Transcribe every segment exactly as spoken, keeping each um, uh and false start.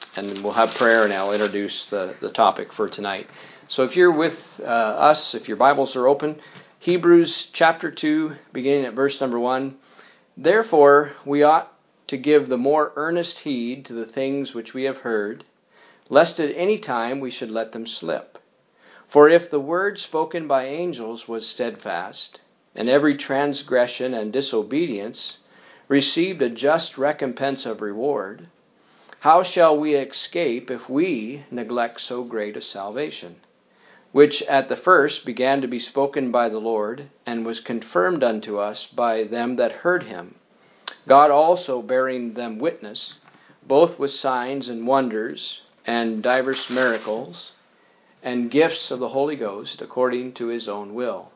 and we'll have prayer, and I'll introduce the, the topic for tonight. So if you're with uh, us, if your Bibles are open, Hebrews chapter two, beginning at verse number one. Therefore, we ought to give the more earnest heed to the things which we have heard, lest at any time we should let them slip. For if the word spoken by angels was steadfast, and every transgression and disobedience received a just recompense of reward, how shall we escape if we neglect so great a salvation, which at the first began to be spoken by the Lord, and was confirmed unto us by them that heard him, God also bearing them witness, both with signs and wonders, and divers miracles, and gifts of the Holy Ghost, according to his own will.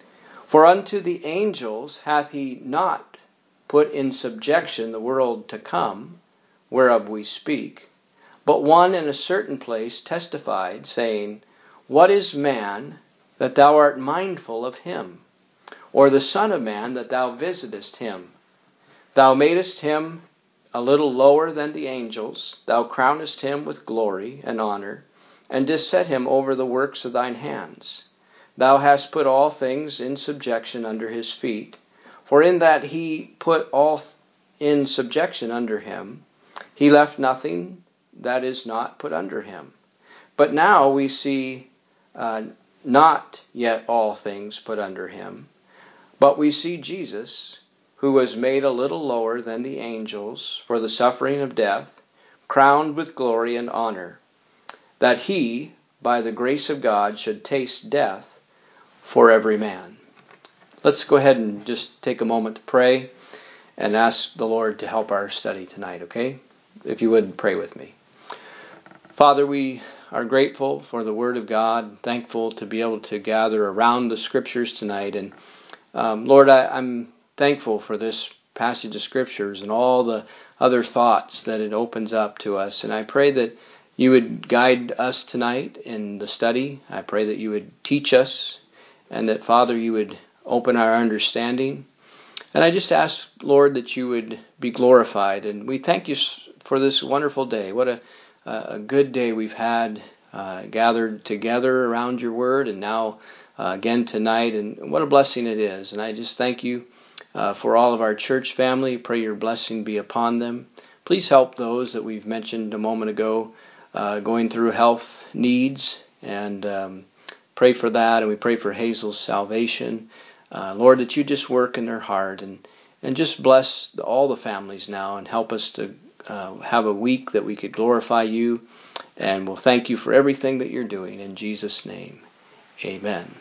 For unto the angels hath he not put in subjection the world to come, whereof we speak, but one in a certain place testified, saying, What is man, that thou art mindful of him? Or the Son of Man, that thou visitest him? Thou madest him a little lower than the angels. Thou crownest him with glory and honor, and didst set him over the works of thine hands. Thou hast put all things in subjection under his feet. For in that he put all in subjection under him, he left nothing that is not put under him. But now we see uh, not yet all things put under him, but we see Jesus, who was made a little lower than the angels for the suffering of death, crowned with glory and honor, that he, by the grace of God, should taste death for every man. Let's go ahead and just take a moment to pray and ask the Lord to help our study tonight, okay? If you would, pray with me. Father, we are grateful for the Word of God, thankful to be able to gather around the Scriptures tonight. And um, Lord, I, I'm thankful for this passage of Scriptures and all the other thoughts that it opens up to us. And I pray that you would guide us tonight in the study. I pray that you would teach us, and that, Father, you would open our understanding. And I just ask, Lord, that you would be glorified. And we thank you for this wonderful day. What a, a good day we've had uh, gathered together around your word, and now uh, again tonight. And what a blessing it is. And I just thank you uh, for all of our church family. Pray your blessing be upon them. Please help those that we've mentioned a moment ago uh, going through health needs, and um, pray for that. And we pray for Hazel's salvation. Uh, Lord, that you just work in their heart, and, and just bless all the families now, and help us to uh, have a week that we could glorify you. And we'll thank you for everything that you're doing. In Jesus' name, amen.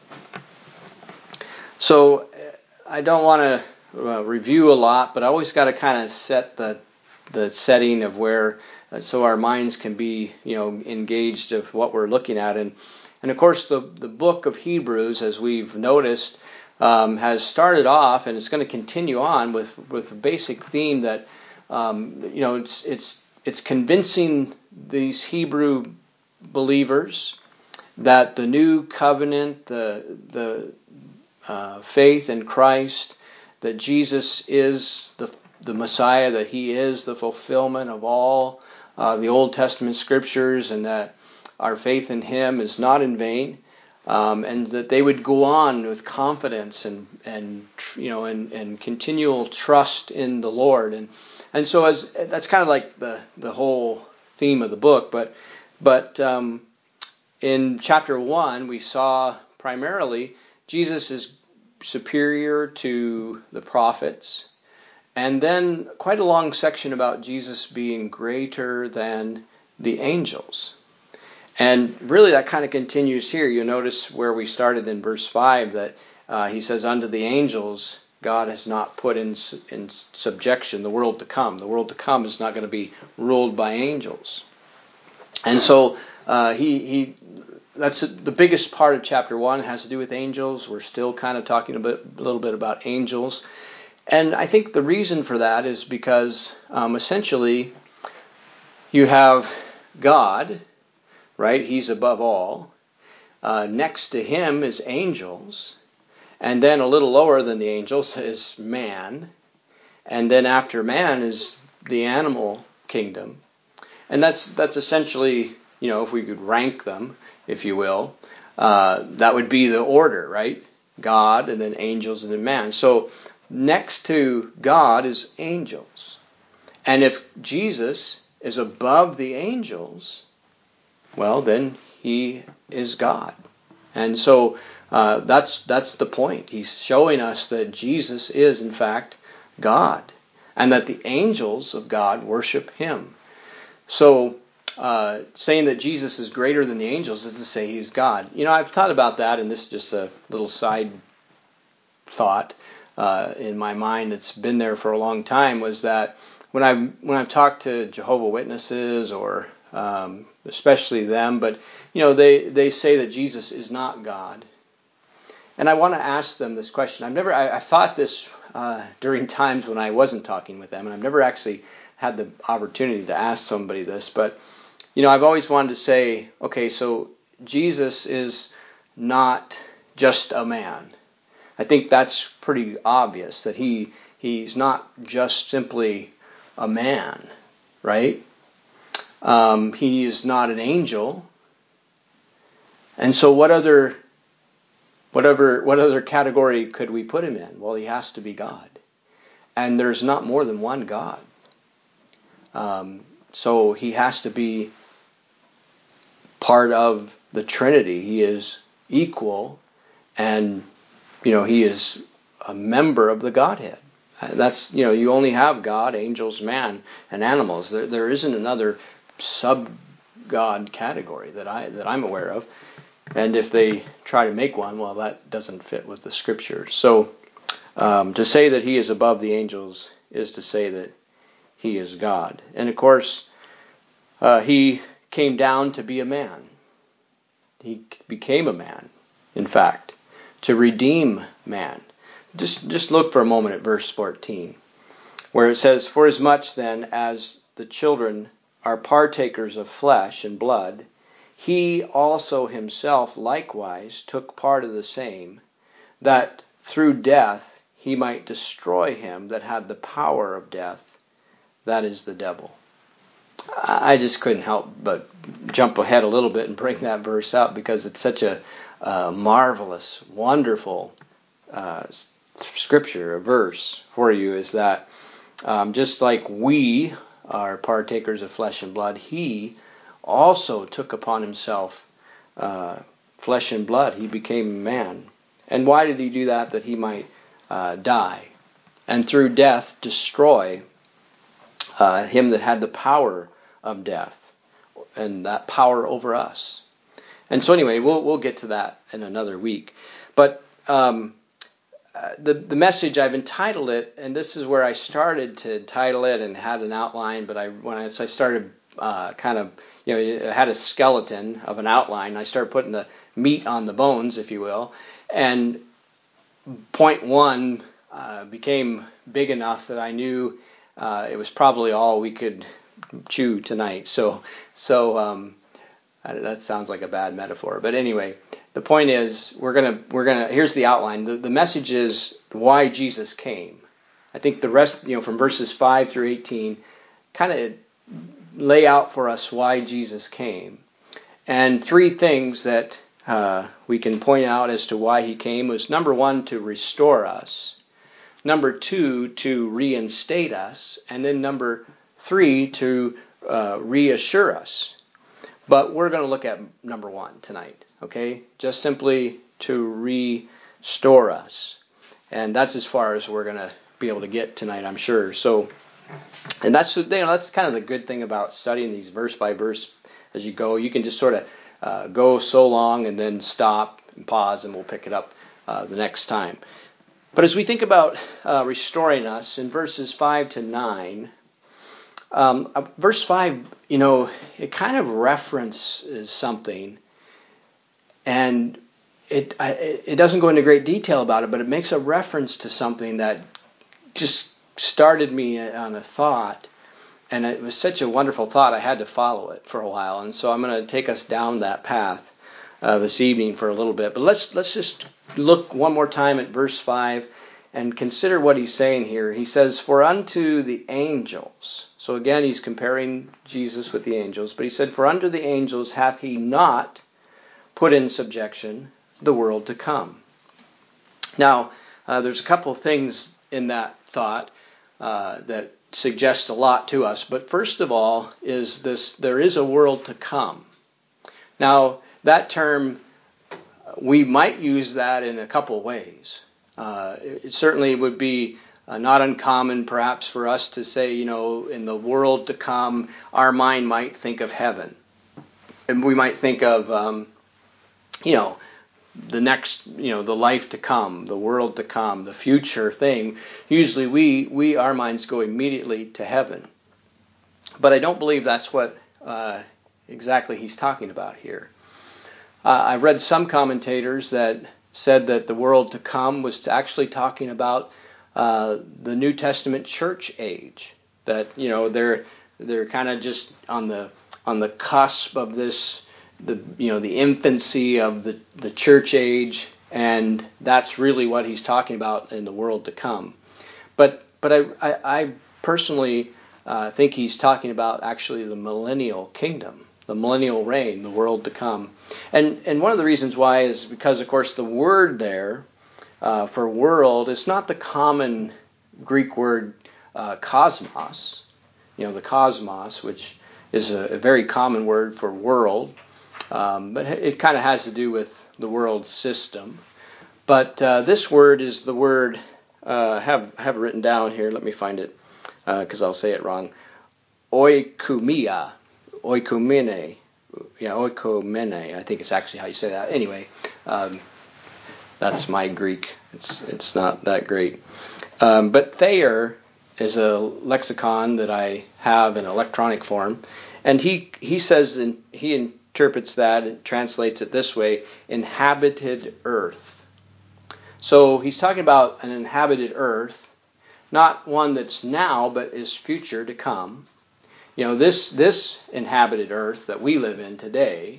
So I don't want to uh, review a lot, but I always got to kind of set the the setting of where, uh, so our minds can be, you know, engaged of what we're looking at. And and of course, the the book of Hebrews, as we've noticed, Um, has started off, and it's going to continue on with, with a basic theme that um, you know it's it's it's convincing these Hebrew believers that the new covenant, the the uh, faith in Christ, that Jesus is the the Messiah, that He is the fulfillment of all uh, the Old Testament scriptures, and that our faith in Him is not in vain. Um, and that they would go on with confidence and, and you know and, and continual trust in the Lord, and and so as that's kind of like the, the whole theme of the book. But but um, in chapter one we saw primarily Jesus is superior to the prophets, and then quite a long section about Jesus being greater than the angels. And really that kind of continues here. You'll notice where we started in verse five that uh, he says, unto the angels God has not put in in subjection the world to come. The world to come is not going to be ruled by angels. And so uh, he he that's the biggest part of chapter one has to do with angels. We're still kind of talking a, bit, a little bit about angels. And I think the reason for that is because um, essentially you have God, right? He's above all. Uh, next to him is angels. And then a little lower than the angels is man. And then after man is the animal kingdom. And that's that's essentially, you know, if we could rank them, if you will, uh, that would be the order, right? God, and then angels, and then man. So next to God is angels. And if Jesus is above the angels, well, then he is God. And so uh, that's that's the point. He's showing us that Jesus is, in fact, God, and that the angels of God worship him. So uh, saying that Jesus is greater than the angels is to say he's God. You know, I've thought about that, and this is just a little side thought uh, in my mind that's been there for a long time, was that when I've, when I've talked to Jehovah's Witnesses, or um, especially them, but, you know, they, they say that Jesus is not God. And I want to ask them this question. I've never, I, I thought this uh, during times when I wasn't talking with them, and I've never actually had the opportunity to ask somebody this, but, you know, I've always wanted to say, okay, so Jesus is not just a man. I think that's pretty obvious, that he he's not just simply a man, right? Um, he is not an angel. And so what other whatever what other category could we put him in? Well, he has to be God. And there's not more than one God. Um, so he has to be part of the Trinity. He is equal, and, you know, he is a member of the Godhead. That's, you know, you only have God, angels, man, and animals. There, there isn't another sub-God category that I that I'm aware of. And if they try to make one, well, that doesn't fit with the Scripture. So um, to say that he is above the angels is to say that he is God. And of course, uh, he came down to be a man. He became a man, in fact, to redeem man. Just, just look for a moment at verse fourteen, where it says, "For as much then as the children are partakers of flesh and blood, he also himself likewise took part of the same, that through death he might destroy him that had the power of death, that is the devil." I just couldn't help but jump ahead a little bit and bring that verse up, because it's such a uh, marvelous, wonderful uh, scripture, a verse for you, is that um, just like we are partakers of flesh and blood, he also took upon himself uh, flesh and blood. He became man. And why did he do that? That he might uh, die, and through death destroy uh, him that had the power of death, and that power over us. And so anyway, we'll we'll get to that in another week. But um, uh, the the message, I've entitled it, and this is where I started to title it and had an outline. But I when I, so I started uh, kind of, you know, I had a skeleton of an outline. I started putting the meat on the bones, if you will, and point one uh, became big enough that I knew uh, it was probably all we could chew tonight. So, so um, that sounds like a bad metaphor, but anyway, the point is, we're gonna we're gonna. Here's the outline. The, the message is why Jesus came. I think the rest, you know, from verses five through eighteen, kind of lay out for us why Jesus came, and three things that uh, we can point out as to why he came was, number one, to restore us. Number two, to reinstate us, and then number three, to uh, reassure us. But we're going to look at number one tonight, okay? Just simply to restore us. And that's as far as we're going to be able to get tonight, I'm sure. So, and that's, you know, that's kind of the good thing about studying these verse by verse as you go. You can just sort of uh, go so long and then stop and pause, and we'll pick it up uh, the next time. But as we think about uh, restoring us, in verses five to nine, Um, verse five, you know, it kind of references something, and it I, it doesn't go into great detail about it, but it makes a reference to something that just started me on a thought, and it was such a wonderful thought, I had to follow it for a while, and so I'm going to take us down that path uh, this evening for a little bit. But let's let's just look one more time at verse five, and consider what he's saying here. He says, "For unto the angels," so again he's comparing Jesus with the angels, but he said, "For unto the angels hath he not put in subjection the world to come." Now, uh, there's a couple of things in that thought uh, that suggests a lot to us. But first of all is this, there is a world to come. Now, that term, we might use that in a couple of ways. Uh, it certainly would be uh, not uncommon perhaps for us to say, you know, in the world to come, our mind might think of heaven. And we might think of, um, you know, the next, you know, the life to come, the world to come, the future thing. Usually we, we our minds go immediately to heaven. But I don't believe that's what uh, exactly he's talking about here. Uh, I've read some commentators that said that the world to come was actually talking about uh, the New Testament church age. That, you know, they're they're kind of just on the on the cusp of this, the you know the infancy of the, the church age, and that's really what he's talking about in the world to come. But but I I, I personally uh, think he's talking about actually the millennial kingdom, the millennial reign, the world to come. And and one of the reasons why is because, of course, the word there uh, for world is not the common Greek word uh, cosmos. You know, the cosmos, which is a, a very common word for world. Um, but it kind of has to do with the world system. But uh, this word is the word, uh, have have it written down here, let me find it, because uh, I'll say it wrong. Oikumia, oikumene, yeah, oikumene, I think it's actually how you say that. Anyway, um, that's my Greek. It's it's not that great. Um, but Thayer is a lexicon that I have in electronic form, and he he says in, he interprets that and translates it this way: inhabited earth. So he's talking about an inhabited earth, not one that's now, but is future to come. You know, this this inhabited earth that we live in today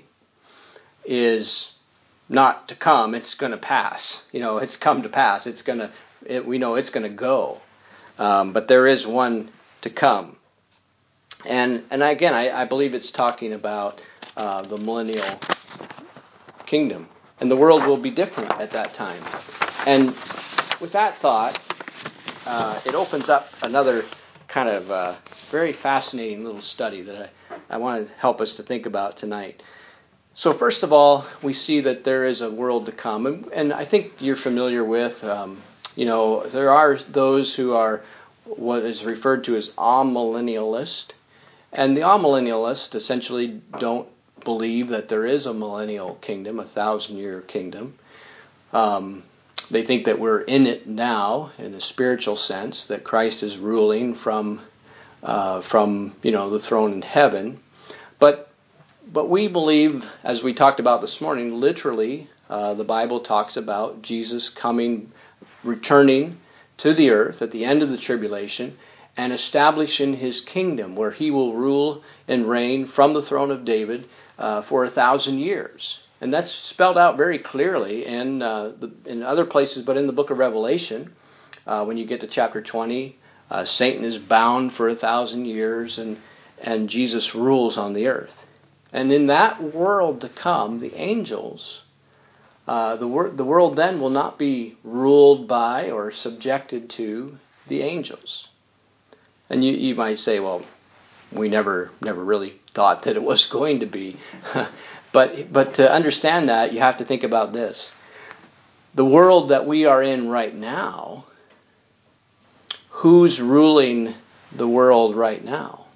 is not to come. It's going to pass. You know, it's come to pass. It's going to. It, we know it's going to go. Um, but there is one to come. And and again, I, I believe it's talking about uh, the millennial kingdom. And the world will be different at that time. And with that thought, uh, it opens up another kind of uh, very fascinating little study that I, I want to help us to think about tonight. So first of all, we see that there is a world to come. And, and I think you're familiar with... Um, You know, there are those who are what is referred to as amillennialist. And the amillennialists essentially don't believe that there is a millennial kingdom, a thousand-year kingdom. Um, they think that we're in it now, in a spiritual sense, that Christ is ruling from, uh, from you know, the throne in heaven. But, but we believe, as we talked about this morning, literally, uh, the Bible talks about Jesus coming, returning to the earth at the end of the tribulation and establishing his kingdom where he will rule and reign from the throne of David uh, for a thousand years. And that's spelled out very clearly in, uh, the, in other places, but in the book of Revelation, uh, when you get to chapter twenty, uh, Satan is bound for a thousand years and, and Jesus rules on the earth. And in that world to come, the angels... Uh, the, wor- the world then will not be ruled by or subjected to the angels. And you, you might say, well, we never never really thought that it was going to be. but but to understand that, you have to think about this. The world that we are in right now, who's ruling the world right now?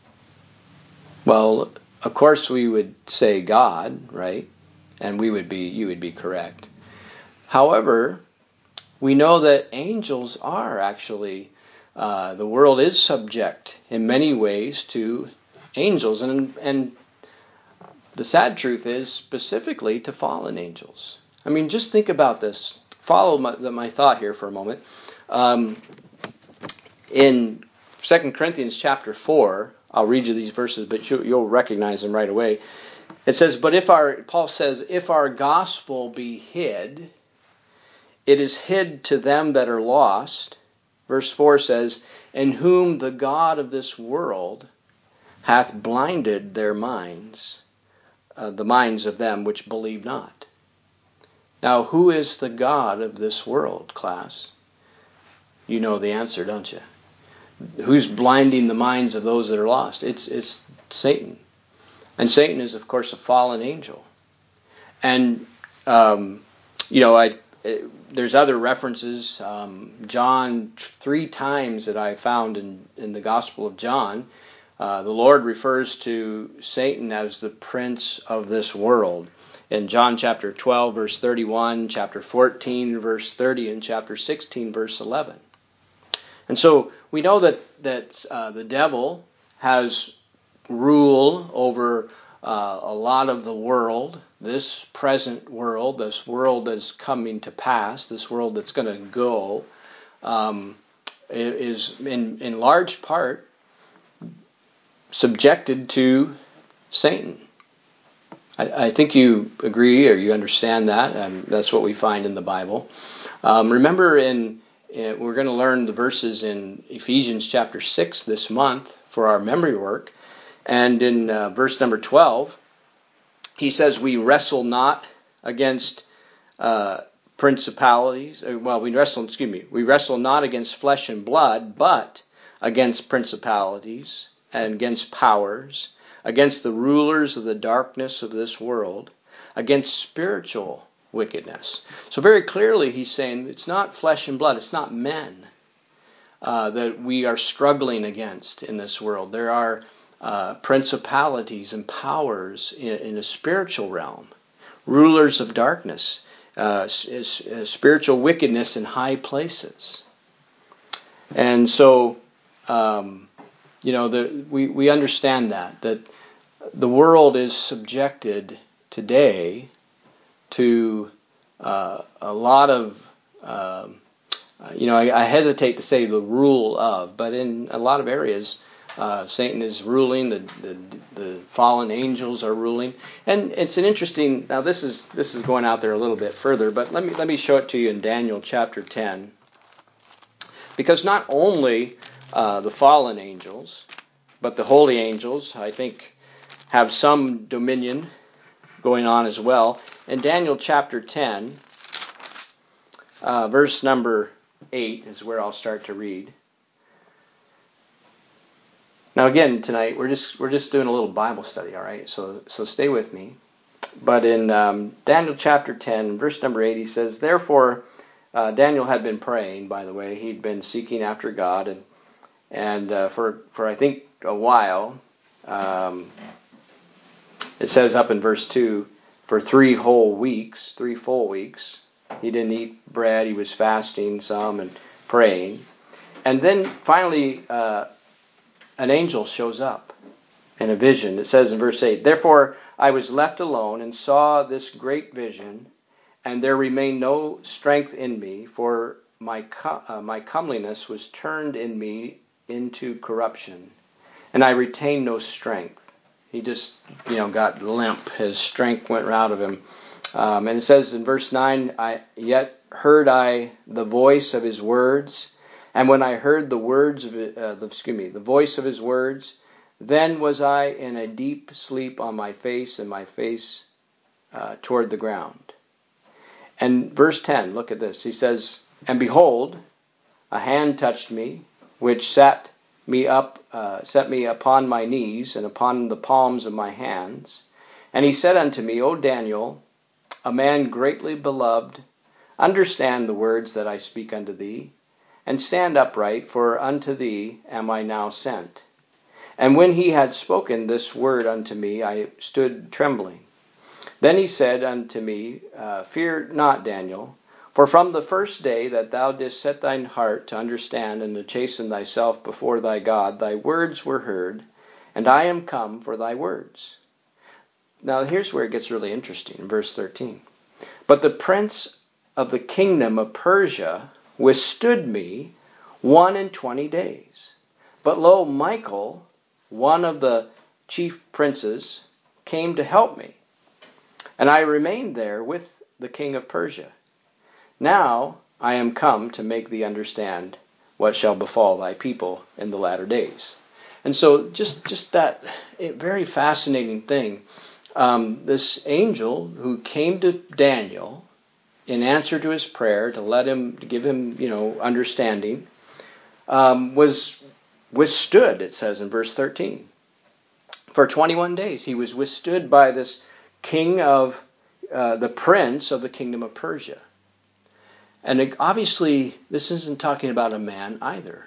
Well, of course we would say God, right? And we would be, you would be correct. However, we know that angels are actually, uh, the world is subject in many ways to angels. And, and the sad truth is specifically to fallen angels. I mean, just think about this. Follow my, my thought here for a moment. Um, in Second Corinthians chapter four, I'll read you these verses, but you, you'll recognize them right away. It says, but if our, Paul says, if our gospel be hid, it is hid to them that are lost. Verse four says, in whom the God of this world hath blinded their minds, uh, the minds of them which believe not. Now, who is the God of this world, class? You know the answer, don't you? Who's blinding the minds of those that are lost? It's it's Satan. And Satan is, of course, a fallen angel. And, um, you know, I it, there's other references. Um, John, three times that I found in, in the Gospel of John, uh, the Lord refers to Satan as the prince of this world. In John chapter twelve, verse thirty-one, chapter fourteen, verse thirty, and chapter sixteen, verse eleven. And so we know that, that uh, the devil has rule over uh, a lot of the world, this present world, this world that's coming to pass, this world that's going to go, um, is in, in large part subjected to Satan. I, I think you agree or you understand that. Um, that's what we find in the Bible. Um, remember in We're going to learn the verses in Ephesians chapter six this month for our memory work. And in uh, verse number twelve, he says, we wrestle not against uh, principalities. Well, we wrestle, excuse me, we wrestle not against flesh and blood, but against principalities and against powers, against the rulers of the darkness of this world, against spiritual wickedness. So very clearly he's saying it's not flesh and blood, it's not men uh, that we are struggling against in this world. There are uh, principalities and powers in, in a spiritual realm, rulers of darkness, uh, is, is spiritual wickedness in high places. And so, um, you know, the, we, we understand that, that the world is subjected today to uh, a lot of, uh, you know, I, I hesitate to say the rule of, but in a lot of areas, uh, Satan is ruling, the, the the fallen angels are ruling, and it's an interesting. Now this is this is going out there a little bit further, but let me let me show it to you in Daniel chapter ten, because not only uh, the fallen angels, but the holy angels, I think, have some dominion going on as well. In Daniel chapter ten, uh, verse number eight is where I'll start to read. Now again, tonight we're just we're just doing a little Bible study, all right? So so stay with me. But in um, Daniel chapter ten, verse number eight, he says, therefore, uh, Daniel had been praying, by the way. He'd been seeking after God, and and uh, for, for I think a while, um, it says up in verse two, for three whole weeks, three full weeks, he didn't eat bread. He was fasting some and praying. And then finally, uh, an angel shows up in a vision. It says in verse eight, therefore I was left alone and saw this great vision, and there remained no strength in me, for my co- uh, my comeliness was turned in me into corruption, and I retained no strength. He just, you know, got limp. His strength went out of him. Um, and it says in verse nine, I yet heard I the voice of his words, and when I heard the words of it, uh, the, excuse me, the voice of his words, then was I in a deep sleep on my face, and my face uh, toward the ground. And verse ten, look at this. He says, and behold, a hand touched me, which sat me up, uh, set me upon my knees and upon the palms of my hands. And he said unto me, O Daniel, a man greatly beloved, understand the words that I speak unto thee, and stand upright, for unto thee am I now sent. And when he had spoken this word unto me, I stood trembling. Then he said unto me, uh, fear not, Daniel, for from the first day that thou didst set thine heart to understand and to chasten thyself before thy God, thy words were heard, and I am come for thy words. Now here's where it gets really interesting, in verse thirteen. But the prince of the kingdom of Persia withstood me one and twenty days. But lo, Michael, one of the chief princes, came to help me, and I remained there with the king of Persia. Now I am come to make thee understand what shall befall thy people in the latter days. And so just, just that very fascinating thing. Um, this angel who came to Daniel in answer to his prayer to let him, to give him, you know, understanding, um, was withstood, it says in verse thirteen. For twenty-one days he was withstood by this king of, uh, the prince of the kingdom of Persia. And it, obviously, this isn't talking about a man either.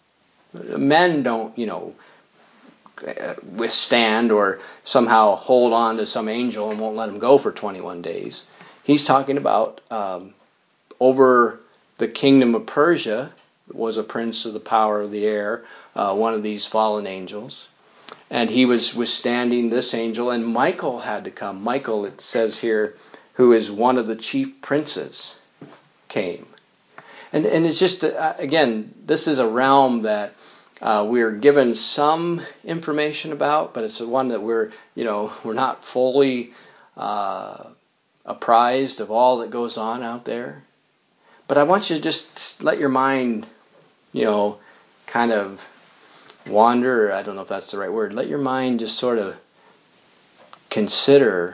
Men don't, you know, withstand or somehow hold on to some angel and won't let him go for twenty-one days. He's talking about um, over the kingdom of Persia, was a prince of the power of the air, uh, one of these fallen angels. And he was withstanding this angel, and Michael had to come. Michael, it says here, who is one of the chief princes, came. And and it's just, uh, again, this is a realm that uh, we're given some information about, but it's the one that we're, you know, we're not fully uh, apprised of all that goes on out there. But I want you to just let your mind, you know, kind of wander. I don't know if that's the right word. Let your mind just sort of consider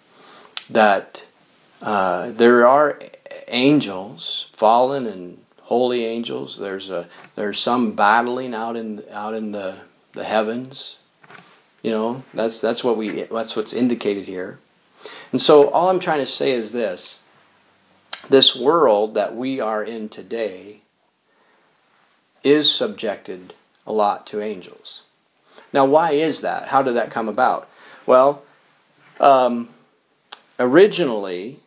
that uh, there are angels, fallen and holy angels. There's a there's some battling out in out in the the heavens. You know, that's that's what we that's what's indicated here. And so all I'm trying to say is this: this world that we are in today is subjected a lot to angels. Now, why is that? How did that come about? Well, um, originally,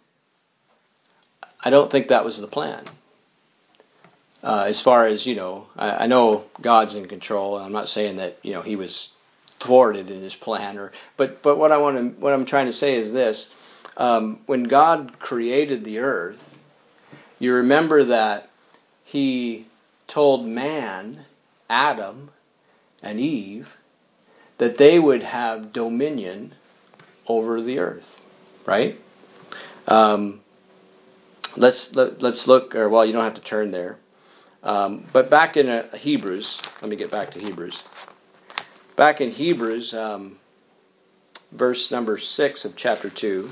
I don't think that was the plan. Uh, as far as, you know, I, I know God's in control, and I'm not saying that, you know, he was thwarted in his plan, or but but what I want to what I'm trying to say is this: um, when God created the earth, you remember that he told man, Adam and Eve, that they would have dominion over the earth, right? Um, let's let, let's look, or well, you don't have to turn there. Um, but back in uh, Hebrews, let me get back to Hebrews. Back in Hebrews, um, verse number six of chapter two,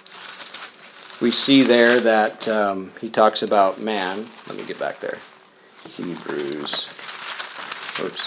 we see there that um, he talks about man. Let me get back there. Hebrews. Oops.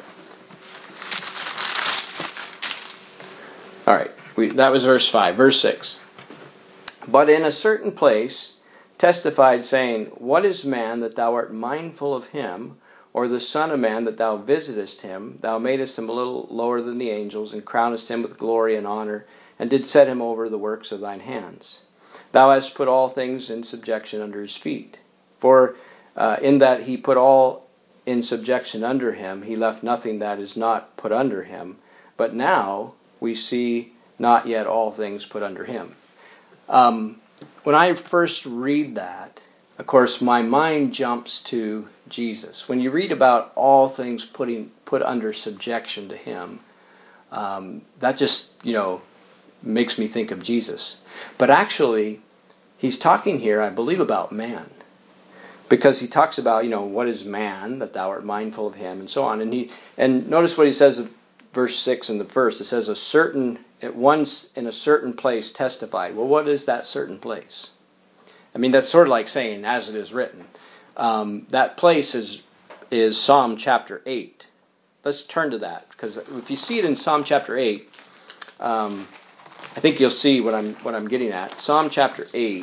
All right, we, that was verse five. Verse six. But in a certain place testified, saying, What is man that thou art mindful of him, or the son of man that thou visitest him? Thou madest him a little lower than the angels, and crownest him with glory and honor, and did set him over the works of thine hands. Thou hast put all things in subjection under his feet. For uh, in that he put all in subjection under him, he left nothing that is not put under him. But now we see not yet all things put under him. Um, when I first read that, of course, my mind jumps to Jesus. When you read about all things putting put under subjection to him, um, that just, you know, makes me think of Jesus. But actually, he's talking here, I believe, about man. Because he talks about, you know, what is man, that thou art mindful of him, and so on. And he and notice what he says in verse six in the first. It says, a certain, at once in a certain place testified. Well, what is that certain place? I mean, that's sort of like saying, as it is written. Um, that place is is Psalm chapter eight. Let's turn to that, because if you see it in Psalm chapter eight, um, I think you'll see what I'm what I'm getting at. Psalm chapter eight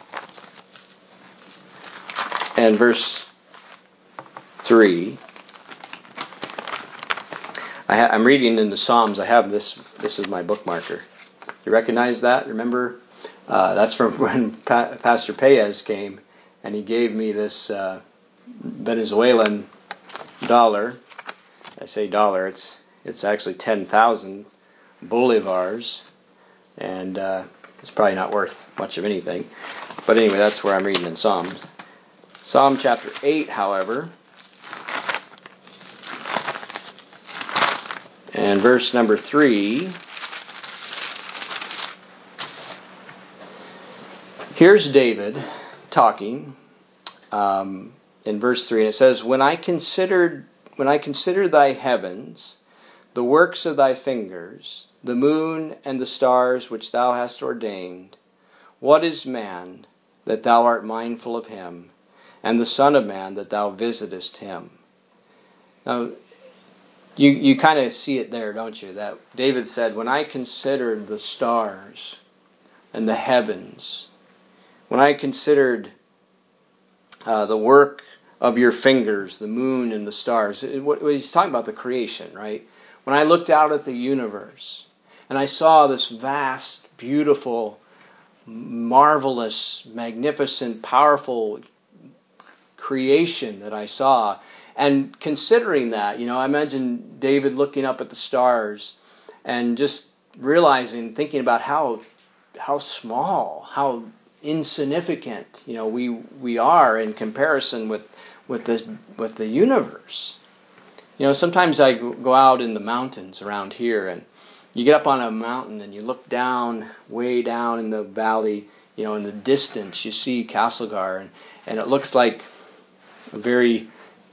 and verse three. I ha- I'm reading in the Psalms. I have this. This is my bookmarker. You recognize that? Remember? Uh, that's from when pa- Pastor Paez came, and he gave me this uh, Venezuelan dollar. I say dollar. It's it's actually ten thousand bolivars, and uh, it's probably not worth much of anything. But anyway, that's where I'm reading in Psalms. Psalm chapter eight, however, and verse number three. Here's David talking um, in verse three, and it says, When I considered, when I consider thy heavens, the works of thy fingers, the moon and the stars which thou hast ordained, what is man that thou art mindful of him, and the Son of Man that thou visitest him? Now, you you kind of see it there, don't you? That David said, when I considered the stars and the heavens, when I considered uh, the work of your fingers, the moon and the stars, it, what, he's talking about the creation, right? When I looked out at the universe and I saw this vast, beautiful, marvelous, magnificent, powerful creation that I saw, and considering that, you know, I imagine David looking up at the stars and just realizing, thinking about how how small, how insignificant, you know, we we are in comparison with with the with the universe. You know, sometimes I go out in the mountains around here, and you get up on a mountain and you look down, way down in the valley, you know, in the distance you see Castlegar, and, and it looks like a very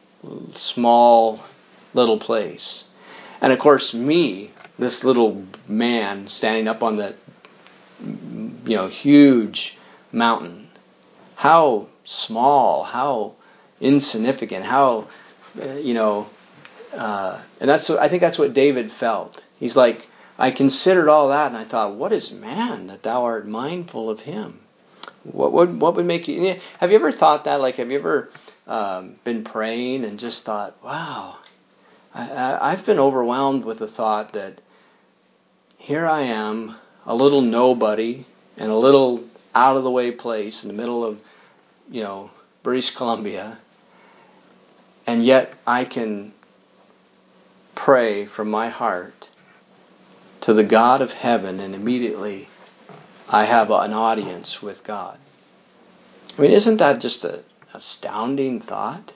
small little place. And of course me, this little man standing up on that, you know, huge mountain, how small, how insignificant, how, uh, you know, uh, and that's what, I think that's what David felt. He's like, I considered all that and I thought, what is man that thou art mindful of him? What would what would make you? Have you ever thought that? Like, have you ever um, been praying and just thought, wow, I, I, I've been overwhelmed with the thought that here I am, a little nobody in a little out of the way place in the middle of, you know, British Columbia, and yet I can pray from my heart to the God of heaven, and immediately I have an audience with God. I mean, isn't that just an astounding thought?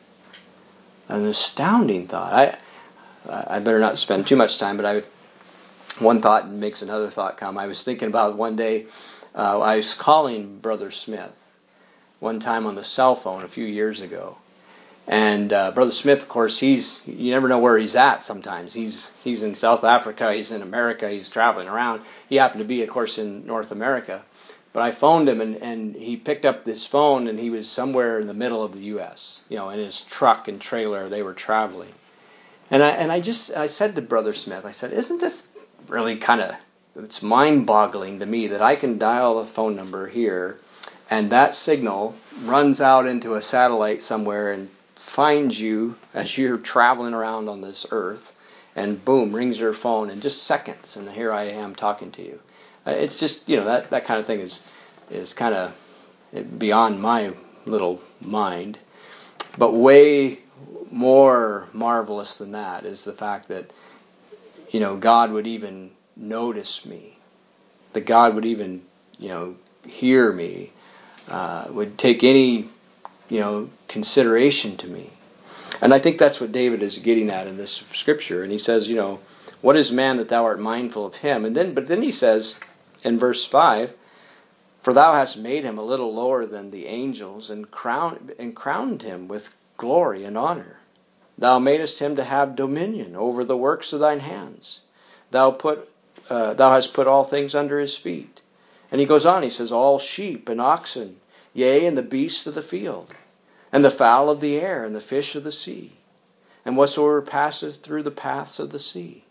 An astounding thought. I I better not spend too much time, but I one thought makes another thought come. I was thinking about one day, uh, I was calling Brother Smith one time on the cell phone a few years ago. And uh, Brother Smith, of course, he's you never know where he's at sometimes. He's he's in South Africa, he's in America, he's traveling around. He happened to be, of course, in North America. But I phoned him, and, and he picked up this phone, and he was somewhere in the middle of the U S, you know, in his truck and trailer, they were traveling. And I and I just, I said to Brother Smith, I said, isn't this really kind of, it's mind-boggling to me that I can dial a phone number here, and that signal runs out into a satellite somewhere and finds you as you're traveling around on this earth, and boom, rings your phone in just seconds, and here I am talking to you. Uh, it's just, you know, that, that kind of thing is is kind of beyond my little mind. But way more marvelous than that is the fact that, you know, God would even notice me, that God would even, you know, hear me, uh, would take any, you know, consideration to me. And I think that's what David is getting at in this scripture. And he says, you know, what is man that thou art mindful of him? And then, but then he says in verse five, for thou hast made him a little lower than the angels, and crowned and crowned him with glory and honor. Thou madest him to have dominion over the works of thine hands. Thou put, uh, thou hast put all things under his feet. And he goes on. He says, all sheep and oxen, yea, and the beasts of the field, and the fowl of the air, and the fish of the sea, and whatsoever passeth through the paths of the sea.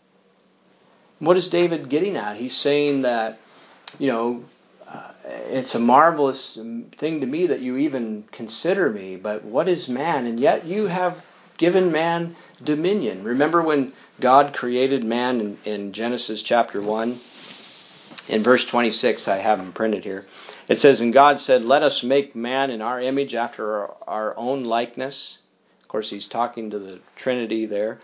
What is David getting at? He's saying that, you know, uh, it's a marvelous thing to me that you even consider me, but what is man? And yet you have given man dominion. Remember when God created man in, in Genesis chapter one? In verse twenty-six, I have them printed here. It says, and God said, let us make man in our image after our, our own likeness. Of course, he's talking to the Trinity there.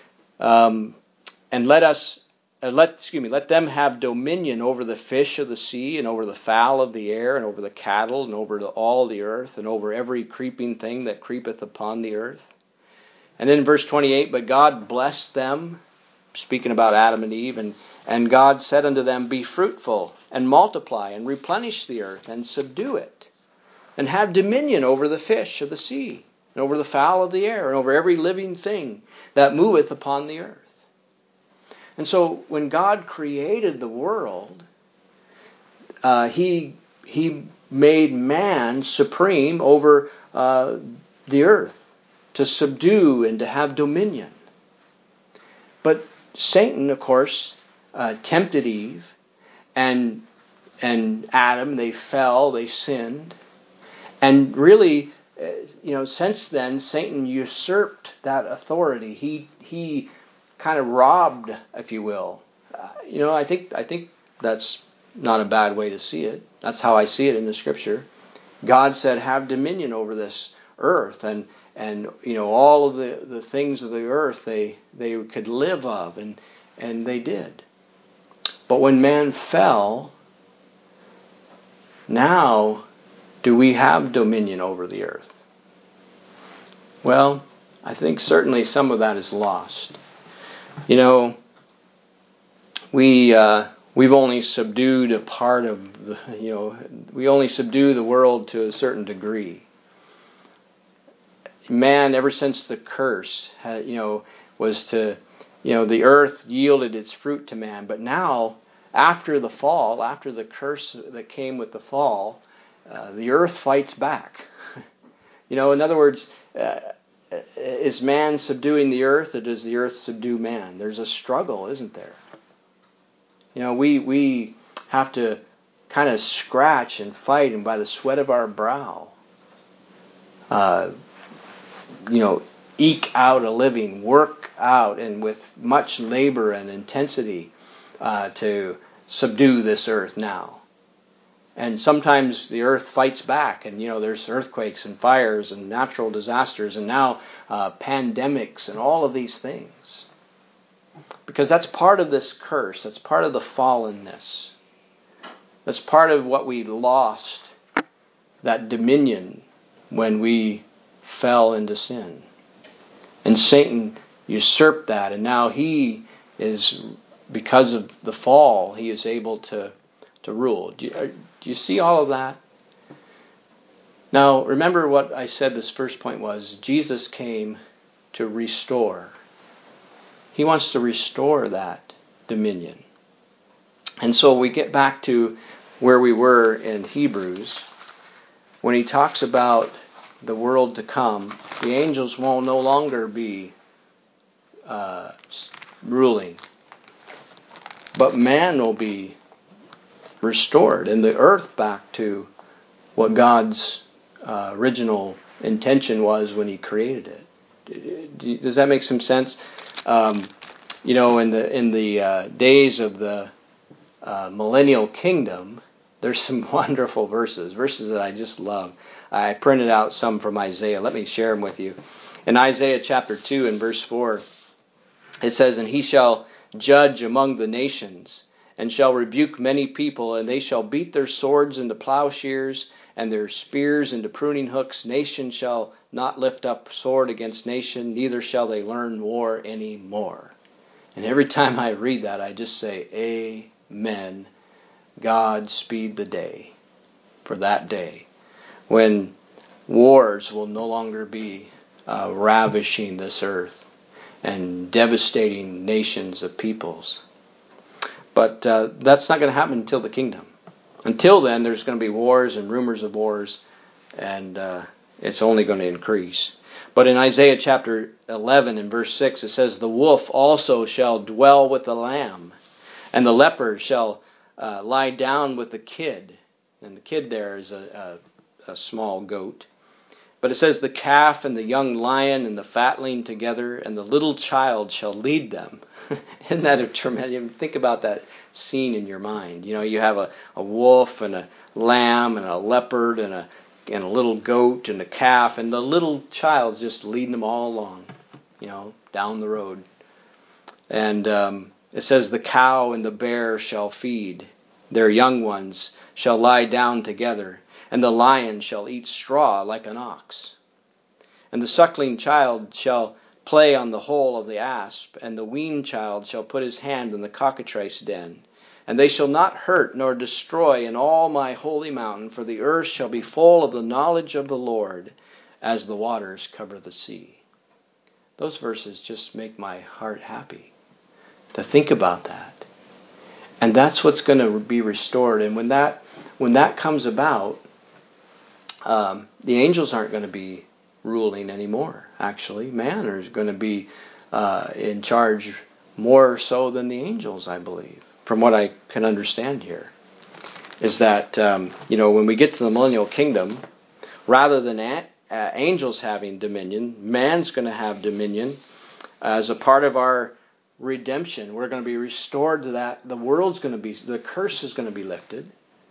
Um, and let us, uh, let excuse me, let them have dominion over the fish of the sea, and over the fowl of the air, and over the cattle, and over the, all the earth, and over every creeping thing that creepeth upon the earth. And then in verse twenty-eight, but God blessed them, speaking about Adam and Eve, and, and God said unto them, be fruitful, and multiply, and replenish the earth, and subdue it. and have dominion over the fish of the sea, and over the fowl of the air, and over every living thing that moveth upon the earth. And so when God created the world, uh, he, he made man supreme over uh, the earth, to subdue and to have dominion. But Satan, of course, uh, tempted Eve, and and Adam. They fell, they sinned, and really, uh, you know, since then, Satan usurped that authority. He he kind of robbed, if you will. Uh, you know, I think I think that's not a bad way to see it. That's how I see it in the Scripture. God said, "Have dominion over this earth," and and you know, all of the, the things of the earth they they could live of, and and they did. But when man fell, now do we have dominion over the earth? Well, I think certainly some of that is lost. You know, we uh, we've only subdued a part of the, you know, we only subdue the world to a certain degree. Man, ever since the curse, you know, was to, you know, the earth yielded its fruit to man. But now, after the fall, after the curse that came with the fall, uh, the earth fights back. You know, in other words, uh, is man subduing the earth, or does the earth subdue man? There's a struggle, isn't there? You know, we we have to kind of scratch and fight, and by the sweat of our brow, uh, you know, eke out a living, work out, and with much labor and intensity uh, to subdue this earth now. And sometimes the earth fights back, and, you know, there's earthquakes and fires and natural disasters, and now uh, pandemics and all of these things. Because that's part of this curse. That's part of the fallenness. That's part of what we lost, that dominion, when we fell into sin. And Satan usurped that, and now he is, because of the fall, he is able to, to rule. Do you, do you see all of that? Now, remember what I said this first point was, Jesus came to restore. He wants to restore that dominion. And so we get back to where we were in Hebrews, when he talks about the world to come. The angels will no longer be uh, ruling, but man will be restored, and the earth back to what God's uh, original intention was when he created it. Does that make some sense? Um, you know, in the in the uh, days of the uh, millennial kingdom, there's some wonderful verses, verses that I just love. I printed out some from Isaiah. Let me share them with you. In Isaiah chapter two and verse four, it says, "And he shall judge among the nations, and shall rebuke many people, and they shall beat their swords into plowshares, and their spears into pruning hooks. Nation shall not lift up sword against nation, neither shall they learn war any more." And every time I read that, I just say, Amen. God speed the day, for that day, when wars will no longer be uh, ravishing this earth and devastating nations of peoples. But uh, that's not going to happen until the kingdom. Until then, there's going to be wars and rumors of wars, and uh, it's only going to increase. But in Isaiah chapter eleven and verse six, it says, "The wolf also shall dwell with the lamb, and the leopard shall uh, lie down with the kid." And the kid there is a, a, a small goat. But it says, "The calf and the young lion and the fatling together, and the little child shall lead them." Isn't that a tremendous? Think about that scene in your mind. You know, you have a, a wolf and a lamb and a leopard and a and a little goat and a calf, and the little child's just leading them all along, you know, down the road. And um, it says, "The cow and the bear shall feed; their young ones shall lie down together, and the lion shall eat straw like an ox. And the suckling child shall play on the hole of the asp, and the weaned child shall put his hand in the cockatrice den. And they shall not hurt nor destroy in all my holy mountain, for the earth shall be full of the knowledge of the Lord as the waters cover the sea. Those verses just make my heart happy to think about that. And that's what's going to be restored. And when that when that comes about, um, the angels aren't going to be ruling anymore. Actually, man is going to be uh, in charge more so than the angels, I believe. From what I can understand here, is that um, you know when we get to the millennial kingdom, rather than a- uh, angels having dominion, man's going to have dominion as a part of our redemption. We're going to be restored to that. The world's going to be, the curse is going to be lifted,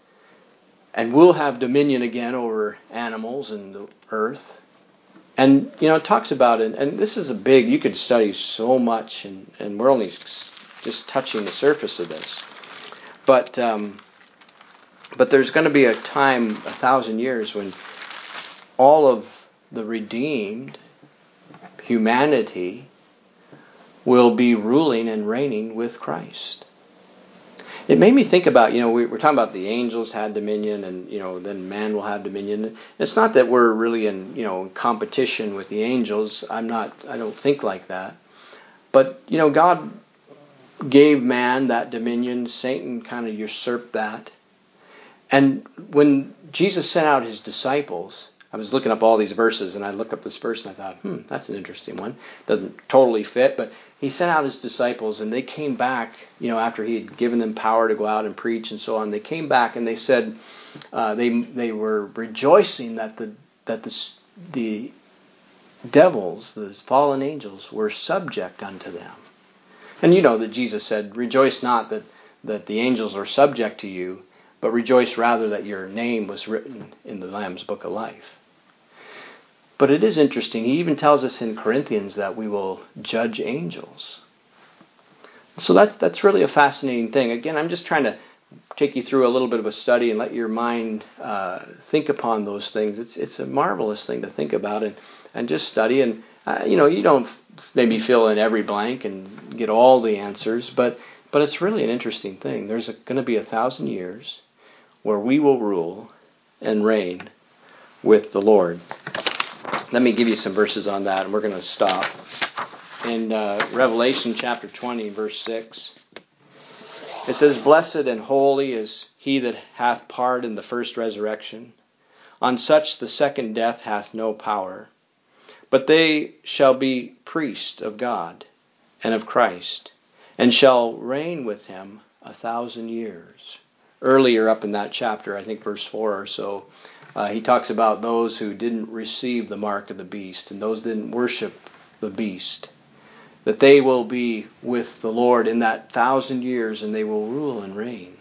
and we'll have dominion again over animals and the earth. And you know it talks about it, and this is a big. You could study so much, and, and we're only just touching the surface of this. But um, but there's going to be a time, a thousand years, when all of the redeemed humanity will be ruling and reigning with Christ. It made me think about, you know, we, we're talking about the angels had dominion, and you know, then man will have dominion. It's not that we're really in, you know, competition with the angels. I'm not. I don't think like that. But you know, God gave man that dominion. Satan kind of usurped that. And when Jesus sent out his disciples, I was looking up all these verses, and I looked up this verse, and I thought, hmm, that's an interesting one. Doesn't totally fit, but he sent out his disciples, and they came back, you know, after he had given them power to go out and preach and so on. They came back, and they said uh, they they were rejoicing that the that the the devils, the fallen angels, were subject unto them. And you know that Jesus said, rejoice not that, that the angels are subject to you, but rejoice rather that your name was written in the Lamb's Book of Life. But it is interesting. He even tells us in Corinthians that we will judge angels. So that's, that's really a fascinating thing. Again, I'm just trying to take you through a little bit of a study and let your mind uh, think upon those things. It's it's a marvelous thing to think about and, and just study. And, uh, you know, you don't maybe fill in every blank and get all the answers, but, but it's really an interesting thing. There's going to be a thousand years where we will rule and reign with the Lord. Let me give you some verses on that, and we're going to stop. In uh, Revelation chapter twenty, verse six, it says, blessed and holy is he that hath part in the first resurrection. On such the second death hath no power. But they shall be priests of God and of Christ, and shall reign with him a thousand years. Earlier up in that chapter, I think verse four or so, uh, he talks about those who didn't receive the mark of the beast, and those didn't worship the beast, that they will be with the Lord in that thousand years, and they will rule and reign.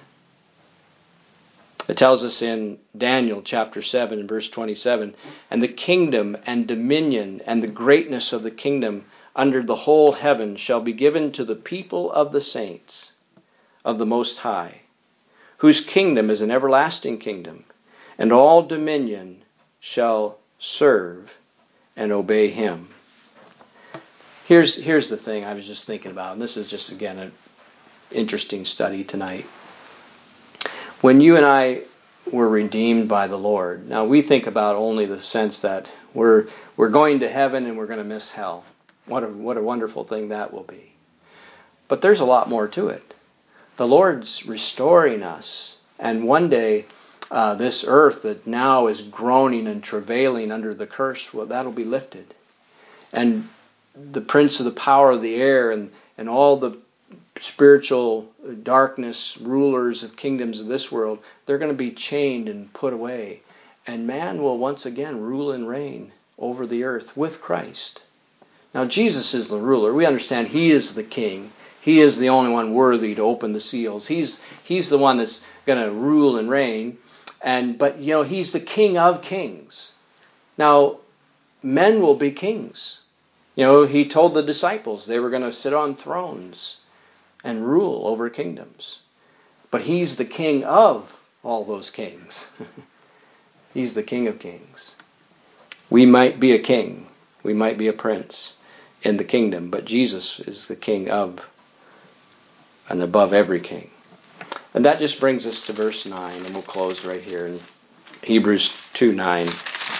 It tells us in Daniel chapter seven and verse twenty-seven, and the kingdom and dominion and the greatness of the kingdom under the whole heaven shall be given to the people of the saints of the Most High, whose kingdom is an everlasting kingdom, and all dominion shall serve and obey him. Here's here's the thing I was just thinking about, and this is just, again, an interesting study tonight. When you and I were redeemed by the Lord, now we think about only the sense that we're we're going to heaven and we're going to miss hell. What a what a wonderful thing that will be. But there's a lot more to it. The Lord's restoring us, and one day uh, this earth that now is groaning and travailing under the curse, well, that'll be lifted. And the prince of the power of the air and, and all the spiritual darkness, rulers of kingdoms of this world, they're going to be chained and put away. And man will once again rule and reign over the earth with Christ. Now, Jesus is the ruler. We understand he is the king. He is the only one worthy to open the seals. He's he's the one that's going to rule and reign. And but, you know, he's the King of kings. Now, men will be kings. You know, he told the disciples they were going to sit on thrones and rule over kingdoms. But he's the king of all those kings. He's the King of kings. We might be a king. We might be a prince in the kingdom. But Jesus is the king of and above every king. And that just brings us to verse nine, and we'll close right here in Hebrews two nine.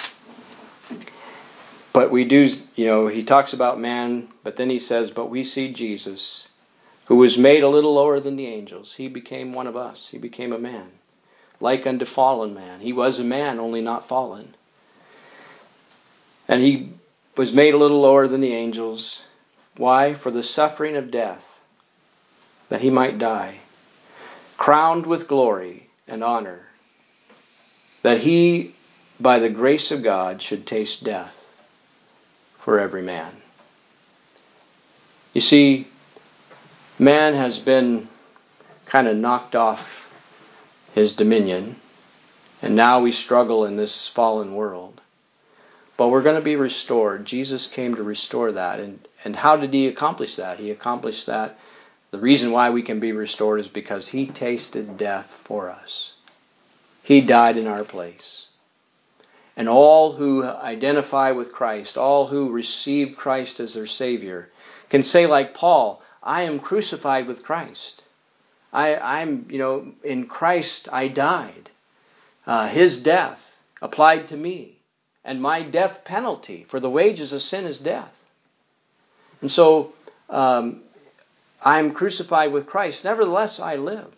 But we do, you know, he talks about man, but then he says, but we see Jesus, who was made a little lower than the angels. He became one of us. He became a man, like unto fallen man. He was a man, only not fallen. And he was made a little lower than the angels. Why? For the suffering of death, that he might die, crowned with glory and honor, that he, by the grace of God, should taste death for every man. You see, man has been kind of knocked off his dominion, and now we struggle in this fallen world. But we're going to be restored. Jesus came to restore that. And, and how did he accomplish that? He accomplished that. The reason why we can be restored is because he tasted death for us. He died in our place. And all who identify with Christ, all who receive Christ as their Savior, can say like Paul, I am crucified with Christ. I, I'm, you know, in Christ I died. Uh, his death applied to me. And my death penalty, for the wages of sin is death. And so, um, I am crucified with Christ. Nevertheless, I live.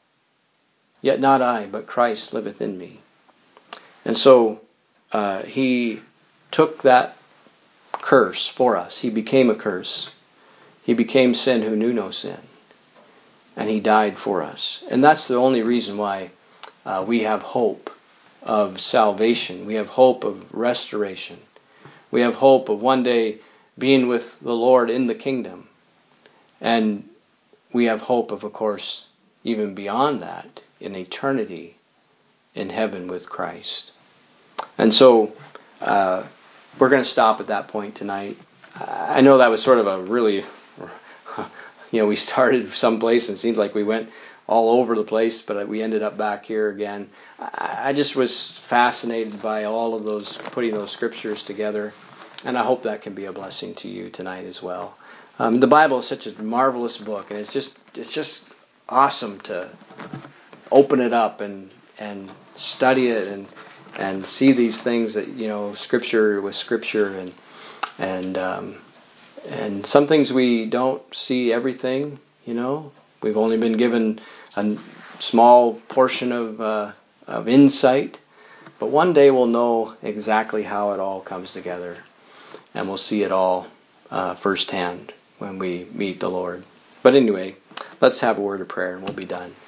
Yet not I, but Christ liveth in me. And so, uh, he took that curse for us. He became a curse. He became sin who knew no sin. And he died for us. And that's the only reason why uh, we have hope of salvation. We have hope of restoration. We have hope of one day being with the Lord in the kingdom. And we have hope of, of course, even beyond that, in eternity in heaven with Christ. And so uh, we're going to stop at that point tonight. I know that was sort of a really, you know, we started someplace and it seems like we went all over the place, but we ended up back here again. I just was fascinated by all of those, putting those scriptures together, and I hope that can be a blessing to you tonight as well. Um, the Bible is such a marvelous book, and it's just it's just awesome to open it up and and study it and and see these things that, you know, Scripture with Scripture, and and um, and some things we don't see everything. You know, we've only been given a small portion of uh, of insight, but one day we'll know exactly how it all comes together, and we'll see it all uh, firsthand when we meet the Lord. But anyway, let's have a word of prayer and we'll be done.